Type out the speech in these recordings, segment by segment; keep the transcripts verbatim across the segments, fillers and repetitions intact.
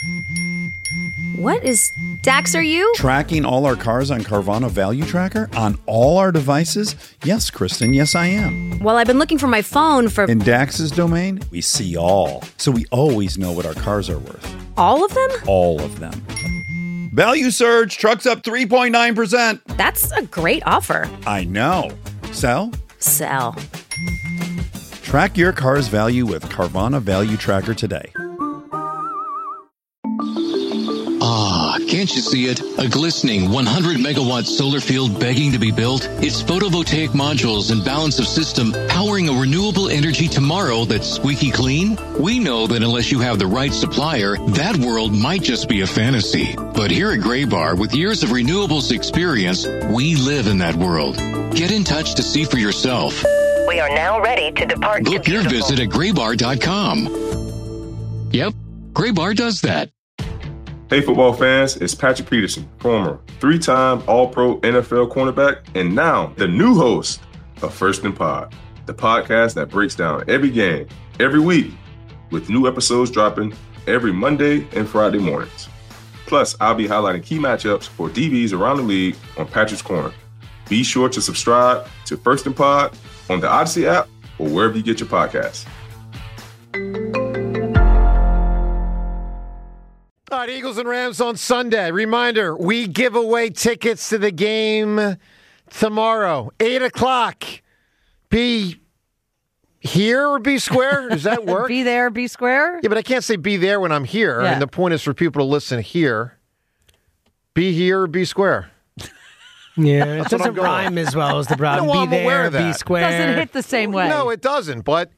What is... Dax, are you? Tracking all our cars on Carvana Value Tracker on all our devices? Yes, Kristen, yes, I am. Well, I've been looking for my phone for... In Dax's domain, we see all. So we always know what our cars are worth. All of them? All of them. Value surge, trucks up three point nine percent. That's a great offer. I know. Sell? Sell. Track your car's value with Carvana Value Tracker today. Ah, can't you see it? A glistening one hundred megawatt solar field begging to be built? Its photovoltaic modules and balance of system powering a renewable energy tomorrow that's squeaky clean? We know that unless you have the right supplier, that world might just be a fantasy. But here at Graybar, with years of renewables experience, we live in that world. Get in touch to see for yourself. We are now ready to depart. Book your visit at graybar dot com. Yep, Graybar does that. Hey, football fans, it's Patrick Peterson, former three-time All-Pro N F L cornerback, and now the new host of First and Pod, the podcast that breaks down every game, every week, with new episodes dropping every Monday and Friday mornings. Plus, I'll be highlighting key matchups for D Bs around the league on Patrick's Corner. Be sure to subscribe to First and Pod on the Odyssey app or wherever you get your podcasts. All right, Eagles and Rams on Sunday. Reminder, we give away tickets to the game tomorrow, eight o'clock. Be here or be square? Does that work? Be there, be square? Yeah, but I can't say be there when I'm here. Yeah. And the point is for people to listen here. Be here or be square. Yeah, it That's what I'm doesn't going rhyme with. as well as the problem. No, be I'm aware there, of be that. square. Doesn't hit the same way. No, it doesn't, but...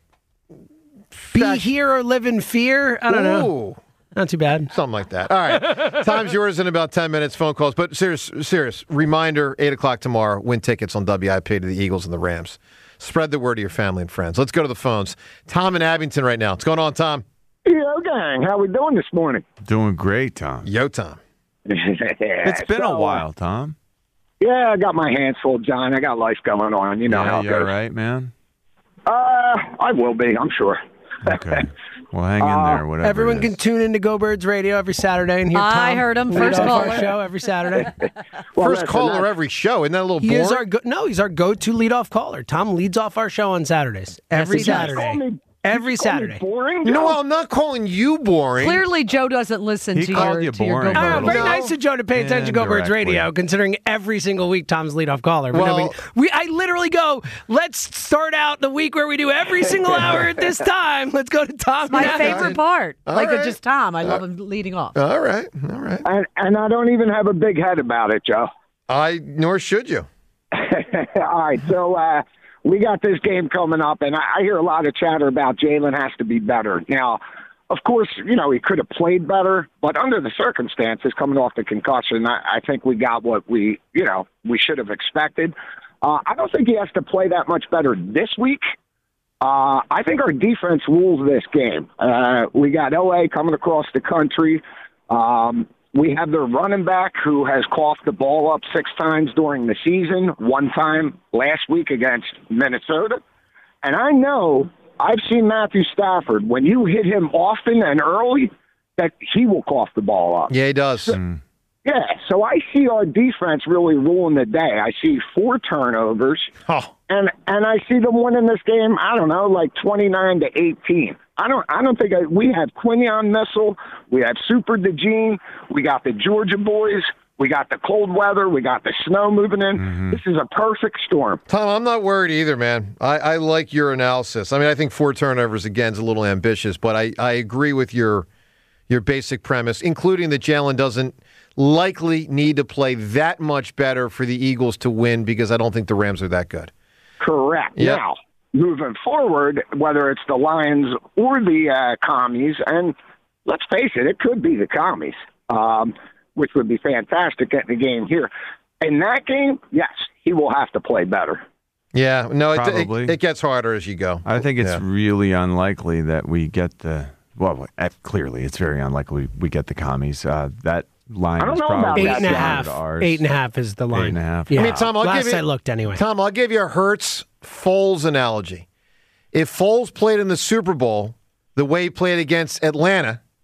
Be Fact- here or live in fear? I don't know. Ooh. Not too bad. Something like that. All right. Time's yours in about ten minutes, phone calls. But serious, serious reminder, eight o'clock tomorrow, win tickets on W I P to the Eagles and the Rams. Spread the word to your family and friends. Let's go to the phones. Tom in Abington right now. What's going on, Tom? Yo, gang. How we doing this morning? Doing great, Tom. Yo, Tom. It's been so, a while, Tom. Yeah, I got my hands full, John. I got life going on. You know yeah, how it you goes. all right, man? Uh, I will be, I'm sure. Okay. Well, hang in Uh, there, whatever. Everyone it can is. tune into Go Birds Radio every Saturday and hear Tom. I heard him. lead First off our caller. show every Saturday. Well, First listen, caller that- every show. Isn't that a little He boring? is our go- no, he's our go-to lead-off caller. Tom leads off our show on Saturdays. Every he does. Saturday. Call me- Every call me Saturday. boring? No, Joe? I'm not calling you boring. Clearly, Joe doesn't listen He to called your, you to your boring. Go Ah, Birds. very No. nice of Joe to pay attention to Go Birds Indirectly. Radio, considering every single week Tom's leadoff caller. But no, Well- we, we, I literally go, let's start out the week where we do every single hour at this time. Let's go to Tom. My now. favorite part. All like right. just Tom. I love him leading off. All right. All right. And, and I don't even have a big head about it, Joe. I nor should you. All right, so uh, we got this game coming up, and I, I hear a lot of chatter about Jalen has to be better. Now, of course, you know, he could have played better, but under the circumstances, coming off the concussion, I, I think we got what we, you know, we should have expected. Uh, I don't think he has to play that much better this week. Uh, I think our defense rules this game. Uh, we got L A coming across the country. Um, we have their running back who has coughed the ball up six times during the season, one time last week against Minnesota. And I know I've seen Matthew Stafford, when you hit him often and early, that he will cough the ball up. Yeah, he does. Mm. Yeah, so I see our defense really ruling the day. I see four turnovers, Oh. and and I see them winning this game. I don't know, like twenty-nine to eighteen. I don't. I don't think I, we have Quinion Missile. We have Super DeJean. We got the Georgia boys. We got the cold weather. We got the snow moving in. Mm-hmm. This is a perfect storm. Tom, I'm not worried either, man. I, I like your analysis. I mean, I think four turnovers, again, is a little ambitious, but I, I agree with your your basic premise, including that Jalen doesn't likely need to play that much better for the Eagles to win because I don't think the Rams are that good. Correct. Yep. Now, moving forward, whether it's the Lions or the uh, Commies, and let's face it, it could be the Commies, um, which would be fantastic getting the game here. In that game, yes, he will have to play better. Yeah, no, it, Probably. it, it gets harder as you go. I think it's Yeah. really unlikely that we get the. Well, uh, clearly, it's very unlikely we get the commies. Uh, that line I don't is know about probably Eight that, and a John. half. similar to ours. Eight and a half is the line. Eight and a half. Yeah. I mean, Tom, I'll Last give you, I looked anyway. Tom, I'll give you a Hurts Foles analogy. If Foles played in the Super Bowl the way he played against Atlanta,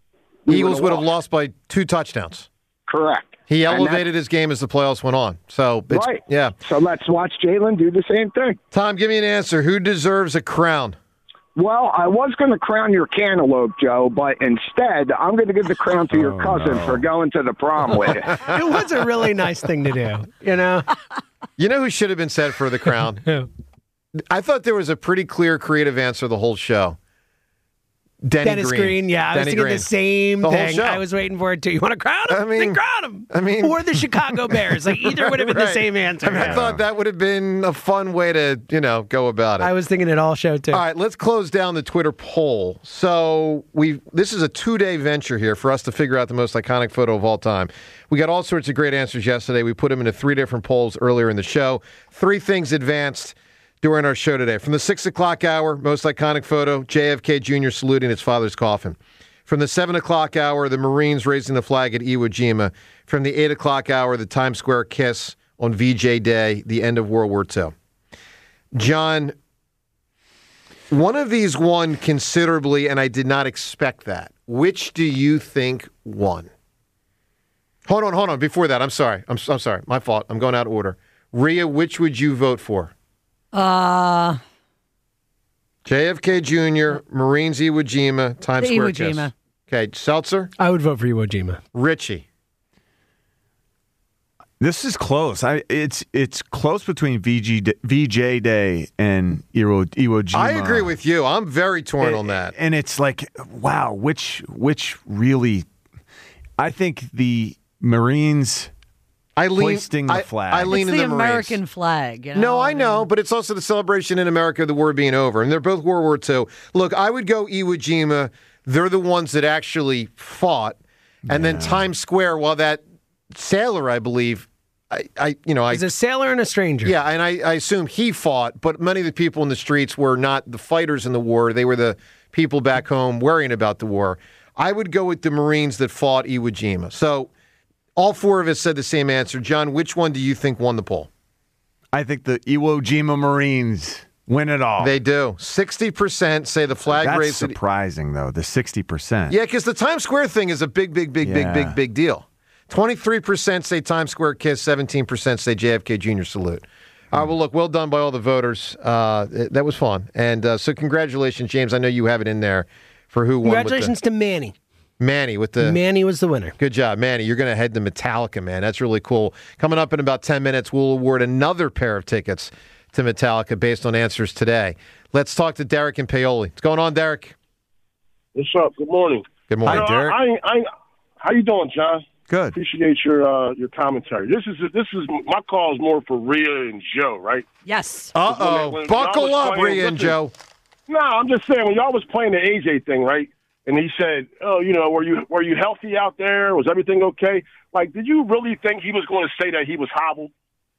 we Eagles would have lost. lost by two touchdowns. Correct. He And elevated his game as the playoffs went on. So it's, Right. yeah. So let's watch Jalen do the same thing. Tom, give me an answer. Who deserves a crown? Well, I was going to crown your cantaloupe, Joe, but instead, I'm going to give the crown to your Oh, cousin no. for going to the prom with you. It was a really nice thing to do, you know? You know who should have been set for the crown? Who? I thought there was a pretty clear creative answer the whole show. Denny Dennis Green. Green. Yeah, I was Denny thinking Green. the same The whole thing. show. I was waiting for it too. You want to crown him? I mean- then crown him. I mean- or the Chicago Bears. Like either would have been the Right. same answer. I, mean, I thought that would have been a fun way to, you know, go about it. I was thinking it all show too. All right, let's close down the Twitter poll. So we this is a two-day venture here for us to figure out the most iconic photo of all time. We got all sorts of great answers yesterday. We put them into three different polls earlier in the show. Three things advanced during our show today. From the six o'clock hour, most iconic photo, J F K Junior saluting his father's coffin. From the seven o'clock hour, the Marines raising the flag at Iwo Jima. From the eight o'clock hour, the Times Square kiss on V J Day, the end of World War Two. John, one of these won considerably, and I did not expect that. Which do you think won? Hold on, hold on. Before that, I'm sorry. I'm, I'm sorry. My fault. I'm going out of order. Rhea, which would you vote for? Uh, J F K Junior, Marines Iwo Jima, Times The Square Iwo kiss. Jima. Okay, Seltzer, I would vote for Iwo Jima. Richie. This is close. I it's it's close between V G D- V J Day and Iwo, Iwo Jima. I agree with you. I'm very torn It- on that. And it's like, wow, which which really? I think the Marines I lean, hoisting the I, flag. I lean it's in the the Marines. American flag. You know? No, I know, but it's also the celebration in America of the war being over, and they're both World War Two. Look, I would go Iwo Jima. They're the ones that actually fought, and then Times Square. While that sailor, I believe, I, I you know, I He's a sailor and a stranger. yeah, and I, I assume he fought, but many of the people in the streets were not the fighters in the war. They were the people back home worrying about the war. I would go with the Marines that fought Iwo Jima. So all four of us said the same answer. John, which one do you think won the poll? I think the Iwo Jima Marines win it all. They do. sixty percent say the flag That's raised. surprising, though. The sixty percent. Yeah, because the Times Square thing is a big, big, big, big, Yeah. big, big deal. twenty-three percent say Times Square kiss, seventeen percent say J F K Junior salute. All right, well, look, well done by all the voters. Uh, that was fun. And uh, so congratulations, James. I know you have it in there for who won. Congratulations with the, to Manny. Manny with the... Manny was the winner. Good job, Manny. You're going to head to Metallica, man. That's really cool. Coming up in about ten minutes, we'll award another pair of tickets to Metallica based on answers today. Let's talk to Derek and Paoli. What's going on, Derek? What's up? Good morning. Good morning, You know, Derek. I, I, how you doing, John? Good. Appreciate your uh, your commentary. This is this is my call is more for Rhea and Joe, right? Yes. Uh-oh. When- when Buckle y'all was up, playing- Rhea and listen, Joe. No, I'm just saying when y'all was playing the A J thing, right? And he said, "Oh, you know, were you were you healthy out there? Was everything okay?" Like, did you really think he was going to say that he was hobbled?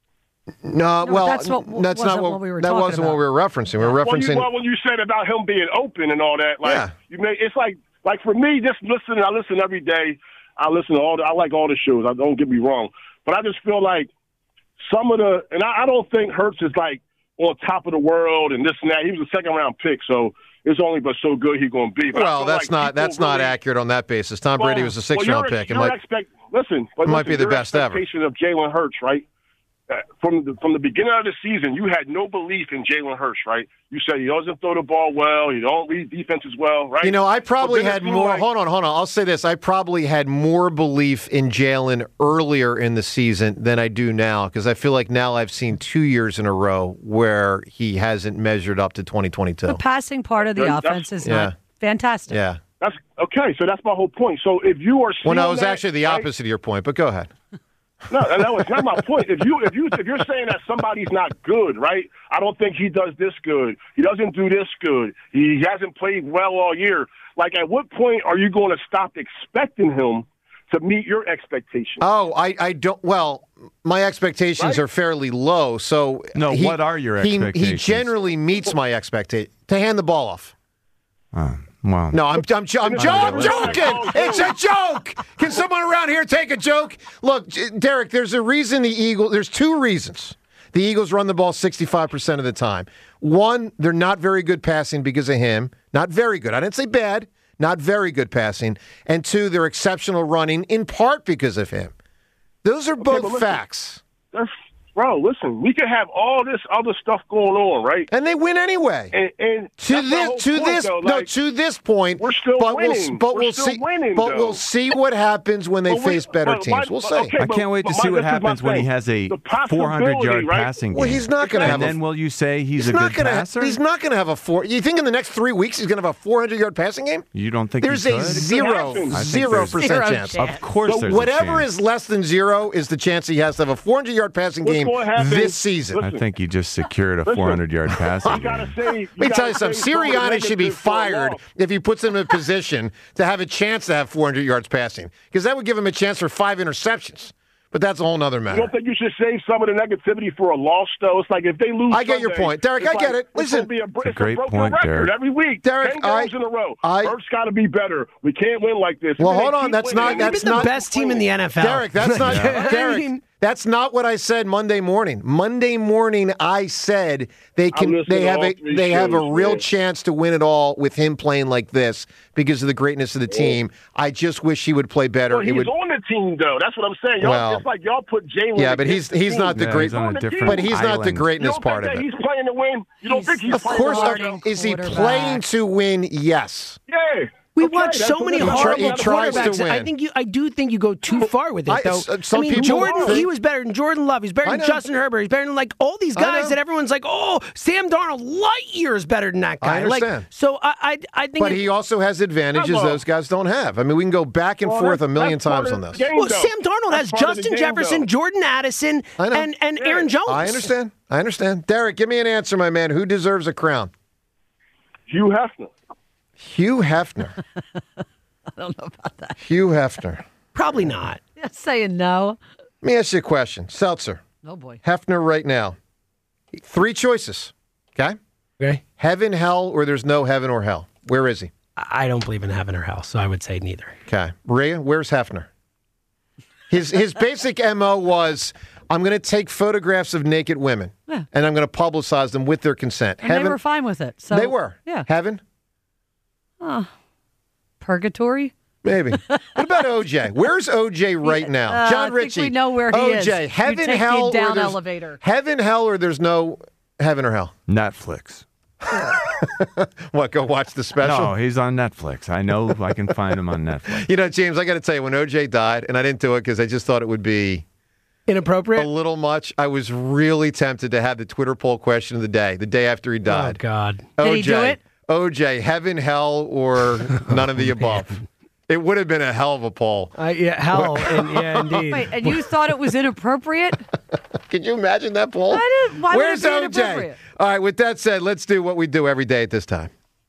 No, No, well, that's what- that's not wasn't what, what we were that talking wasn't what about. we were referencing. We were Well, referencing. you, well, when you said about him being open and all that, like Yeah. you may, it's like like for me, just listening. I listen every day. I listen to all. The, I like all the shows. I don't get me wrong, but I just feel like some of the, and I, I don't think Hurts is like on top of the world and this and that. He was a second round pick, so it's only but so good he's going to be. But I well, feel that's like not people that's not really- accurate on that basis. Tom Well, Brady was a six well, round your- pick. It your might, expect, listen, but it might listen, be the your best ever. expectation of Jalen Hurts, right? Uh, from the, from the beginning of the season, you had no belief in Jalen Hurts, right? You said he doesn't throw the ball well, he don't read defenses well, right? You know, I probably But then it had seemed more. like- hold on, hold on. I'll say this: I probably had more belief in Jalen earlier in the season than I do now, because I feel like now I've seen two years in a row where he hasn't measured up to twenty twenty-two. The passing part of the That's- offense is Yeah. not fantastic. Yeah. That's okay. So that's my whole point. So if you are, Well, no, seeing it was that, actually the right? opposite of your point, but go ahead. No, that was not my point. If you if you if you're saying that somebody's not good, right? I don't think he does this good. He doesn't do this good. He hasn't played well all year. Like, at what point are you going to stop expecting him to meet your expectations? Oh, I, I don't. Well, my expectations Right? are fairly low. So No, he- what are your he- He expectations? generally meets my expectation to hand the ball off. Uh, well, No, I'm I'm, I'm, jo- I'm joking. It's a joke. Can someone around here take a joke? Look, J- Derek, there's a reason the Eagles. There's two reasons the Eagles run the ball sixty-five percent of the time. One, they're not very good passing because of him. Not very good. I didn't say bad. not very good passing, and two, they're exceptional running, in part because of him. Those are both listen, facts. That's, bro, listen, we could have all this other stuff going on, right? And they win anyway. And, and to this, to point, this, though. no, Like, to this point, we're still but winning. we'll, but We're we'll still see, winning, but though. we'll see what happens when they But we- face better but teams. my- We'll but- see. okay, I can't wait to but see my- what this is my happens when he thing. has a The four hundred yard possibility, right? passing game. Well, he's not going to have. And then a, will you say he's, he's a not good gonna, passer? He's not going to have a four. You think in the next three weeks he's going to have a four hundred yard passing game? You don't think There's he a could? zero, I think zero there's percent zero chance. chance. Of course, So there's Whatever a chance. is less than zero is the chance he has to have a four hundred yard passing What's game gonna happen- this season. Listen, I think he just secured a Listen. four hundred yard passing You gotta game. say. Let me tell you something. Sirianni should be fired if he puts him in a position to have a chance to have four hundred yards passing, because that would give him a chance for five interceptions. But that's a whole other You matter. don't think you should save some of the negativity for a loss, though? It's like if they lose. I get your Sunday, point. Derek, it's I get like, it. Listen. it's, gonna be a, It's a it's great a broken point, record Derek. every week. Derek, Ten I- games in a row. I- Burt's got to be better. We can't win like this. Well, We hold can't on. keep That's winning. not. We've That's been the not best team in the N F L. Derek, that's not. I Derek, mean- that's not what I said Monday morning. Monday morning, I said they can. listened They to have all a. three They have a shows, real man. chance to win it all with him playing like this because of the greatness of the team. I just wish he would play better. Well, it he's would. on the team, though. That's what I'm saying. Y'all, Well, it's like y'all put Jalen. Yeah, but he's against the he's team. not the Yeah, great. he's on a different But he's not the island. You greatness don't part think of that it. he's playing to win? You don't He's- think he's Of playing course to not. win? Is he Quarterback. playing to win? Yes. Yeah. We Okay, watch that's so what many it is. horrible He tries to quarterbacks. win. I think you. I do think you go too far with it, I- though. s- some I mean, people Jordan. think- He was better than Jordan Love. He's better I than know. Justin Herbert. He's better than like all these I guys know. that everyone's like, oh, Sam Darnold, light years better than that guy. I understand. Like, so I, I, I think. But it- he also has advantages Hello. those guys don't have. I mean, we can go back and Well, forth a that's- million that's part times of on the this. game, well, though. Sam Darnold That's has part of the Justin game, Jefferson, though. Jordan Addison, I know. and and Yeah. Aaron Jones. I understand. I understand. Derek, give me an answer, my man. Who deserves a crown? Hugh Hefner. Hugh Hefner. I don't know about that. Hugh Hefner. Probably not. Just saying no. Let me ask you a question. Seltzer. Oh, boy. Hefner right now. Three choices. Okay? Okay. Heaven, hell, or there's no heaven or hell. Where is he? I don't believe in heaven or hell, so I would say neither. Okay. Rhea, where's Hefner? His his basic M O was, I'm going to take photographs of naked women, Yeah. and I'm going to publicize them with their consent. And they were fine with it. So They were. Yeah. Heaven? Oh. Purgatory? Maybe. What about O J? Where's O J right now? Uh, John I think Ritchie. we know where he O J, is. You heaven, take the hell, or down there's- elevator. Heaven, hell, or there's no heaven or hell? Netflix. What, go watch the special? No, he's on Netflix. I know I can find him on Netflix. You know, James, I got to tell you, when O J died, and I didn't do it because I just thought it would be Inappropriate? a little much, I was really tempted to have the Twitter poll question of the day, the day after he Oh, died. God. Did he do it? O J, heaven, hell, or none of the above? It would have been a hell of a poll. I, yeah, hell. and, yeah, indeed. Wait, and you thought it was inappropriate? Could you imagine that poll? I didn't- why would Where's it be O J? inappropriate? All right, with that said, let's do what we do every day at this time.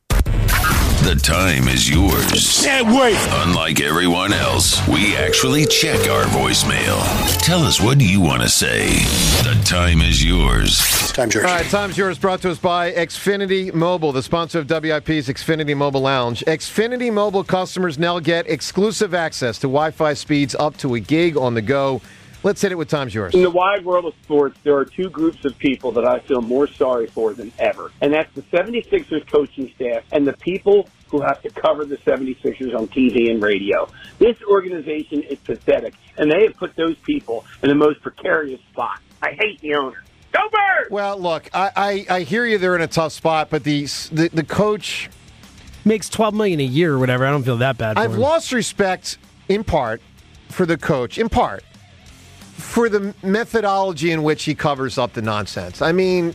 The time is yours. Can't wait. Unlike everyone else, we actually check our voicemail. Tell us, what do you want to say? The time is yours. Time's yours. All right, time's yours. Brought to us by Xfinity Mobile, the sponsor of W I P's Xfinity Mobile Lounge. Xfinity Mobile customers now get exclusive access to Wi-Fi speeds up to a gig on the go. Let's hit it with time's yours. In the wide world of sports, there are two groups of people that I feel more sorry for than ever, and that's the seventy-sixers coaching staff and the people who have to cover the seventy-sixers on T V and radio. This organization is pathetic, and they have put those people in the most precarious spot. I hate the owner. Go Birds! Well, look, I, I, I hear you. They're in a tough spot, but the the, the coach makes twelve million dollars a year or whatever. I don't feel that bad for I've him. lost respect, in part, for the coach, in part, for the methodology in which he covers up the nonsense. I mean,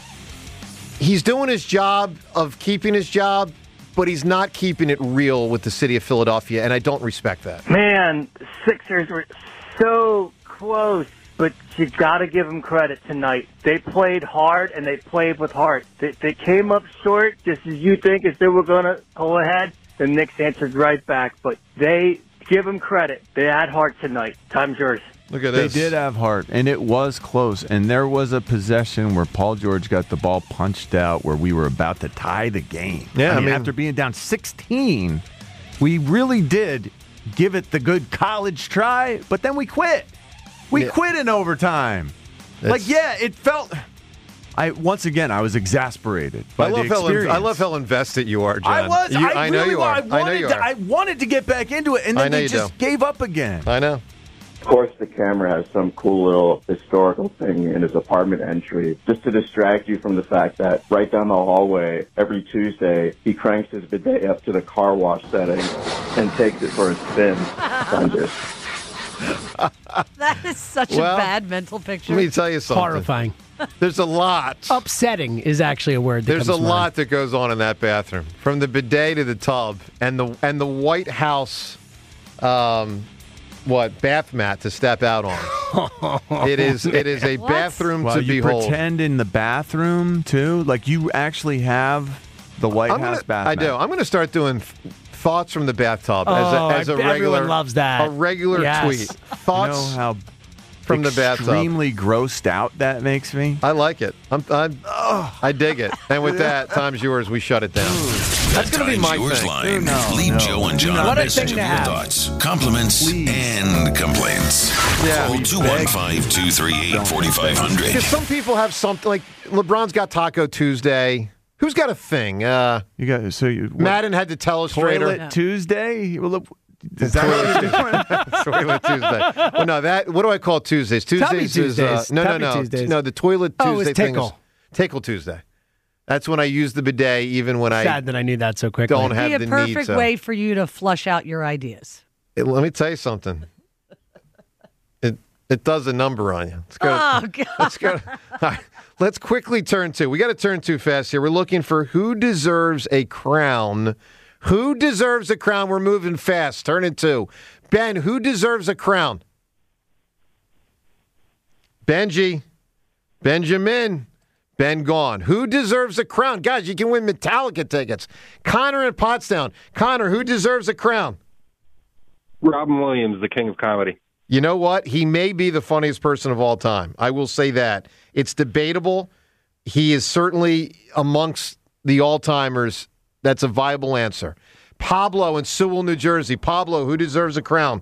he's doing his job of keeping his job, but he's not keeping it real with the city of Philadelphia, and I don't respect that. Man, Sixers were so close, but you got to give them credit tonight. They played hard, and they played with heart. They, they came up short, just as you think, as they were going to pull ahead. The Knicks answered right back, but they give them credit. They had heart tonight. Time's yours. Look at They this. did have heart, and it was close. And there was a possession where Paul George got the ball punched out where we were about to tie the game. Yeah, I mean, I mean- after being down sixteen, we really did give it the good college try, but then we quit. We Yeah. quit in overtime. That's- Like, yeah, it felt... I once again I was exasperated by I love the how experience. I love how invested you are, John. I was. You, I, know really you wa- are. I I know wanted you to, are. I wanted to get back into it, and I then know they you just do. gave up again. I know. Of course, the camera has some cool little historical thing in his apartment entry just to distract you from the fact that right down the hallway, every Tuesday, he cranks his bidet up to the car wash setting and takes it for a spin. Sunday. That is such Well, a bad mental picture. Let me tell you something. Horrifying. There's a lot. Upsetting is actually a word. That There's a comes to mind. lot that goes on in that bathroom, from the bidet to the tub, and the and the White House, um, what bath mat to step out on. It is it is a What? bathroom Well, to you behold. pretend in the bathroom too, like you actually have the White I'm House gonna, bath I mat. do. I'm going to start doing th- thoughts from the bathtub Oh, as a, as a I- everyone regular loves that. a regular Yes. tweet. Thoughts You know how from the bathtub. extremely grossed out that makes me. I like it. I'm, I'm I dig it. And with that, time's yours. We shut it down. That's going to be Time's my yours thing. line. No, Leave no. Joe and John What a a message thing of to your have. thoughts, compliments, and complaints. Yeah. Call two one five, two three eight, four five zero Because zero. some people have something like LeBron's got Taco Tuesday. Who's got a thing? Uh, You got so you what, Madden had the telestrator. Toilet Tuesday. Well, look, is that what you're doing? Toilet Tuesday. Well, no, that. What do I call Tuesdays? Tuesdays Tubby is Tuesdays. Uh, no, Tubby no, no, Tuesdays. no. The toilet Tuesday Oh, it's thing tickle. is Tickle Tuesday. That's when I use the bidet, even when Sad that I knew that so quickly. don't It'd have be a the need. perfect to. way for you to flush out your ideas. It- let me tell you something. It it does a number on you. Let's go. Oh, God. Let's go. All right, let's quickly turn to. We got to turn too fast here. We're looking for who deserves a crown. Who deserves a crown? We're moving fast. Turn it to Ben. Who deserves a crown? Benji. Benjamin. Ben gone. Who deserves a crown? Guys, you can win Metallica tickets. Connor in Pottstown. Connor, who deserves a crown? Robin Williams, the king of comedy. You know what? He may be the funniest person of all time. I will say that. It's debatable. He is certainly amongst the all-timers. That's a viable answer. Pablo in Sewell, New Jersey. Pablo, who deserves a crown?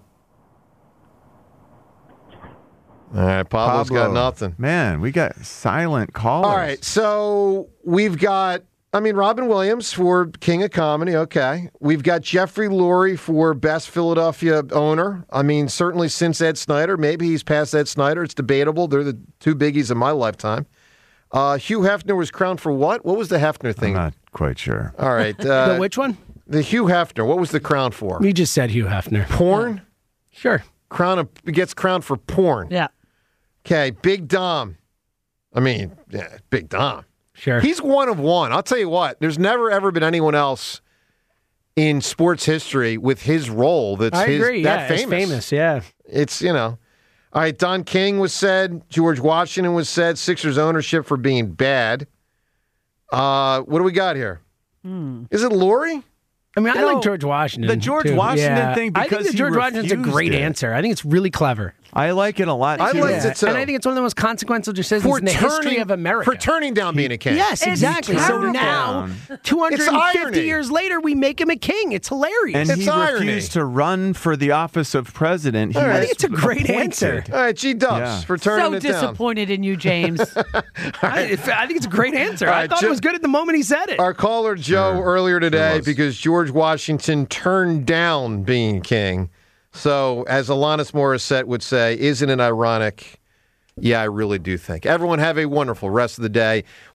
All right, Pablo's got Pablo. nothing. Man, we got silent callers. All right, so we've got, I mean, Robin Williams for King of Comedy, okay. We've got Jeffrey Lurie for Best Philadelphia Owner. I mean, certainly since Ed Snyder. Maybe he's past Ed Snyder. It's debatable. They're the two biggies of my lifetime. Uh, Hugh Hefner was crowned for what? What was the Hefner thing? I'm not quite sure. All right. Uh, The which one? The Hugh Hefner. What was the crown for? You just said Hugh Hefner. Porn? Sure. Crown of, gets crowned for porn. Yeah. Okay, Big Dom. I mean, yeah, Big Dom. Sure. He's one of one. I'll tell you what, there's never, ever been anyone else in sports history with his role that's I his, agree. that yeah, it's famous. famous. Yeah. It's, you know. All right, Don King was said. George Washington was said. Sixers ownership for being bad. Uh, what do we got here? Hmm. Is it Lori? I mean, I You like know, George Washington. the George too. Washington Yeah. thing, I think because the he George Washington's a refused great it. answer. I think it's really clever. I like it a lot. I too. liked it too. And I think it's one of the most consequential decisions For in the history turning- of America. For turning down being a king. Yes, It's exactly. So terrible. now, two hundred It's fifty irony. years later, we make him a king. It's hilarious. And It's he irony. refused to run for the office of president. He All right. I think was it's a great appointed. answer. All right, G Dubs Yeah. for turning So it down. disappointed in you, James. I, I think it's a great answer. All I right, thought Jo- it was good at the moment he said it. Our caller Joe earlier today was. because George Washington turned down being king. So, as Alanis Morissette would say, isn't it ironic? Yeah, I really do think. Everyone have a wonderful rest of the day.